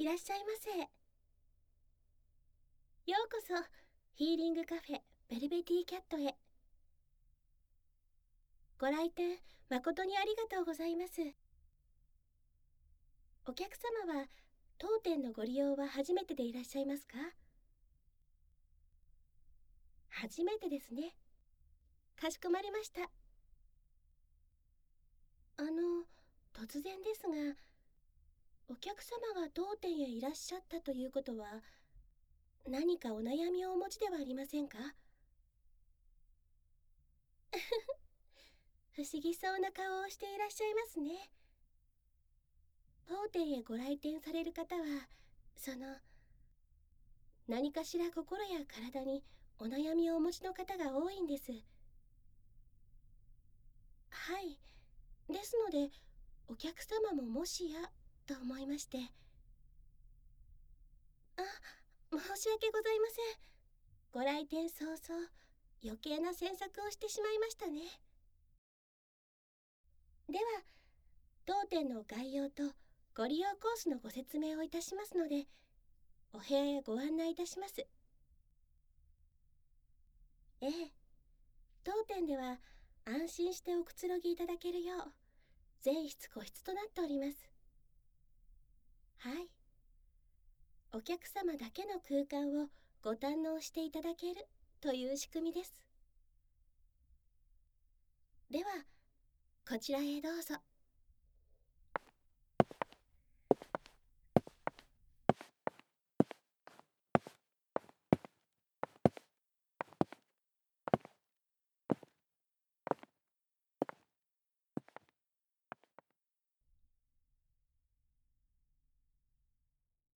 いらっしゃいませ。ようこそ、ヒーリングカフェベルベティキャットへ。ご来店誠にありがとうございます。お客様は当店のご利用は初めてでいらっしゃいますか？初めてですね。かしこまりました。突然ですが、お客様が当店へいらっしゃったということは、何かお悩みをお持ちではありませんか？不思議そうな顔をしていらっしゃいますね。当店へご来店される方は、何かしら心や体にお悩みをお持ちの方が多いんです。はい。ですので、お客様ももしや、と思いまして。申し訳ございません。ご来店早々、余計な詮索をしてしまいましたね。では、当店の概要とご利用コースのご説明をいたしますので、お部屋へご案内いたします。ええ。当店では安心しておくつろぎいただけるよう、全室個室となっております。はい。お客様だけの空間をご堪能していただけるという仕組みです。では、こちらへどうぞ。